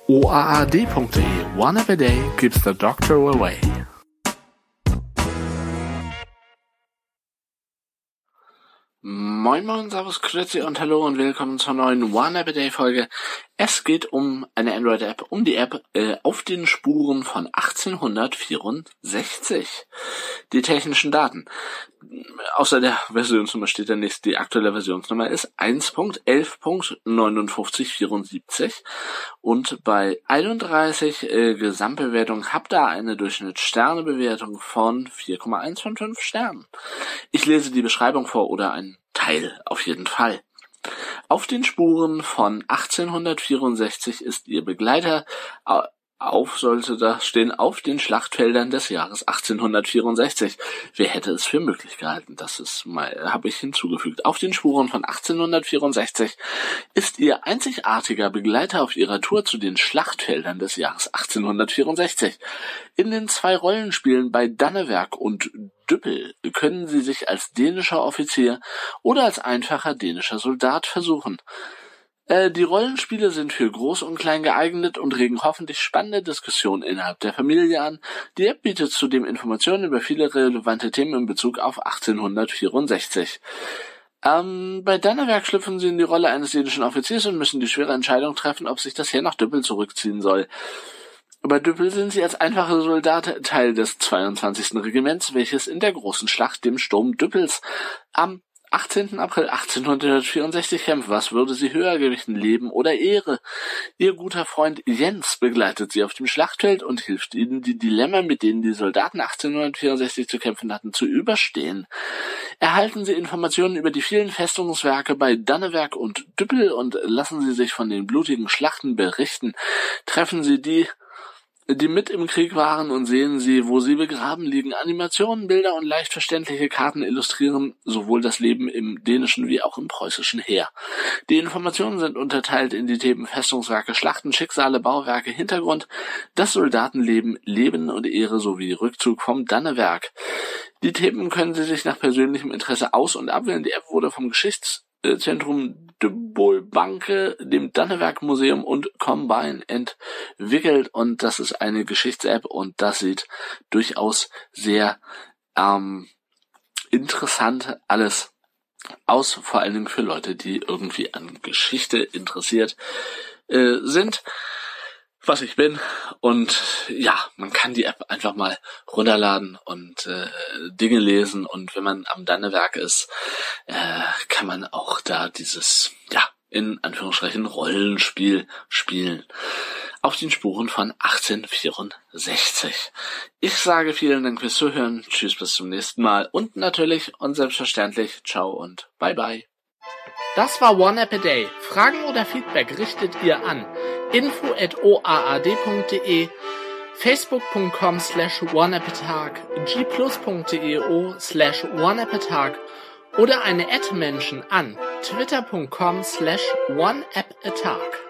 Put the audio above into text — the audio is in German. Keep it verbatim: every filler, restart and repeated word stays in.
o a a d punkt d e. One app a day keeps the doctor away. Moin Moin, Servus, Grüezi und Hallo und willkommen zur neuen One App a Day Folge. Es geht um eine Android-App, um die App äh, auf den Spuren von achtzehnhundertvierundsechzig. Die technischen Daten. Außer der Versionsnummer steht da nichts. Die aktuelle Versionsnummer ist eins Punkt elf Punkt neunundfünfzig vierundsiebzig und bei einunddreißig äh, Gesamtbewertungen habt ihr eine Durchschnittssternebewertung von vier Komma eins von fünf Sternen. Ich lese die Beschreibung vor oder einen Teil auf jeden Fall. Auf den Spuren von achtzehnhundertvierundsechzig ist ihr Begleiter auf, sollte da stehen, auf den Schlachtfeldern des Jahres achtzehnhundertvierundsechzig. Wer hätte es für möglich gehalten? Das ist mal, habe ich hinzugefügt. Auf den Spuren von achtzehnhundertvierundsechzig ist ihr einzigartiger Begleiter auf ihrer Tour zu den Schlachtfeldern des Jahres achtzehnhundertvierundsechzig. In den zwei Rollenspielen bei Dannewerk und Düppel können sie sich als dänischer Offizier oder als einfacher dänischer Soldat versuchen. Äh, die Rollenspiele sind für Groß und Klein geeignet und regen hoffentlich spannende Diskussionen innerhalb der Familie an. Die App bietet zudem Informationen über viele relevante Themen in Bezug auf achtzehnhundertvierundsechzig. Ähm, bei Dannewerk schlüpfen sie in die Rolle eines dänischen Offiziers und müssen die schwere Entscheidung treffen, ob sich das Heer nach Düppel zurückziehen soll. Bei Düppel sind sie als einfache Soldaten Teil des zweiundzwanzigsten Regiments, welches in der großen Schlacht, dem Sturm Düppels, am achtzehnten April achtzehnhundertvierundsechzig kämpft. Was würde sie höher gewichten, Leben oder Ehre? Ihr guter Freund Jens begleitet sie auf dem Schlachtfeld und hilft ihnen, die Dilemma, mit denen die Soldaten achtzehnhundertvierundsechzig zu kämpfen hatten, zu überstehen. Erhalten sie Informationen über die vielen Festungswerke bei Dannewerk und Düppel und lassen sie sich von den blutigen Schlachten berichten. Treffen sie die die mit im Krieg waren und sehen sie, wo sie begraben liegen. Animationen, Bilder und leicht verständliche Karten illustrieren sowohl das Leben im dänischen wie auch im preußischen Heer. Die Informationen sind unterteilt in die Themen Festungswerke, Schlachten, Schicksale, Bauwerke, Hintergrund, das Soldatenleben, Leben und Ehre sowie Rückzug vom Dannewerk. Die Themen können Sie sich nach persönlichem Interesse aus- und abwählen. Die App wurde vom Geschichtszentrum De Bolbanke, dem Dannewerk Museum und Combine entwickelt, und das ist eine Geschichts-App und das sieht durchaus sehr ähm, interessant alles aus, vor allen Dingen für Leute, die irgendwie an Geschichte interessiert äh, sind, was ich bin. Und ja, man kann die App einfach mal runterladen und äh, Dinge lesen, und wenn man am Dannewerk ist, äh, kann man auch da dieses, ja, in Anführungsstrichen Rollenspiel spielen. Auf den Spuren von achtzehnhundertvierundsechzig. Ich sage vielen Dank fürs Zuhören, tschüss, bis zum nächsten Mal und natürlich und selbstverständlich ciao und bye bye. Das war One App a Day. Fragen oder Feedback richtet ihr an info at o a a d punkt d e, facebook punkt com slash oneappatag, g plus punkt d e o slash oneappatag oder eine Ad-Menschen an twitter punkt com slash oneappatag.